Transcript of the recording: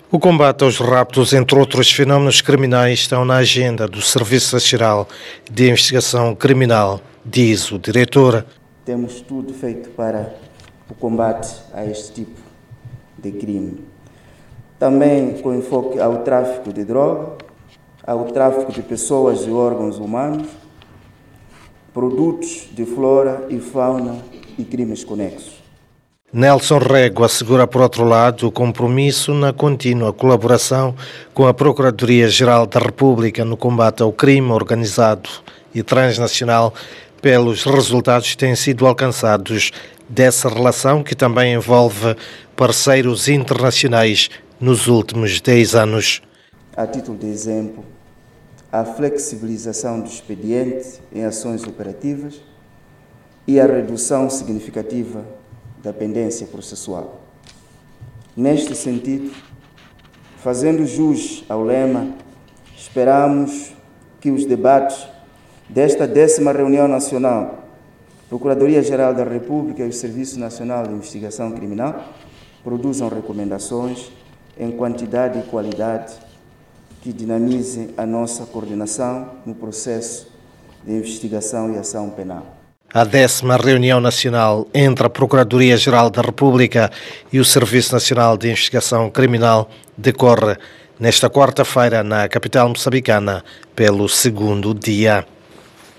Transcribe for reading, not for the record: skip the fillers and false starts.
O combate aos raptos, entre outros fenómenos criminais, estão na agenda do Serviço Nacional de Investigação Criminal, diz o diretor. Temos tudo feito para o combate a este tipo de crime. Também com enfoque ao tráfico de droga, ao tráfico de pessoas e órgãos humanos, produtos de flora e fauna e crimes conexos. Nelson Rego assegura, por outro lado, o compromisso na contínua colaboração com a Procuradoria-Geral da República no combate ao crime organizado e transnacional pelos resultados que têm sido alcançados dessa relação, que também envolve parceiros internacionais nos últimos 10 anos. A título de exemplo, a flexibilização do expediente em ações operativas e a redução significativa da pendência processual. Neste sentido, fazendo jus ao lema, esperamos que os debates desta 10ª reunião nacional, Procuradoria-Geral da República e o Serviço Nacional de Investigação Criminal produzam recomendações em quantidade e qualidade que dinamizem a nossa coordenação no processo de investigação e ação penal. A 10ª reunião nacional entre a Procuradoria-Geral da República e o Serviço Nacional de Investigação Criminal decorre nesta quarta-feira na capital moçambicana pelo segundo dia.